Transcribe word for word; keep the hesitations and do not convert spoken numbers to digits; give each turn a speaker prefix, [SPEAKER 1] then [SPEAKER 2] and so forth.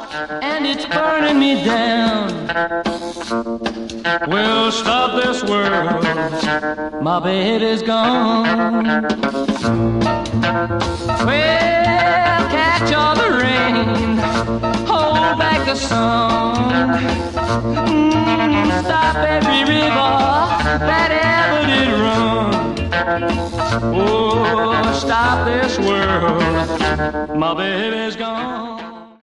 [SPEAKER 1] and it's burning me down. Well, stop this world, my baby's gone. Well, catch all the rain, hold back the sun. Mm, stop every river that ever did run. Oh, stop this world, my baby's gone.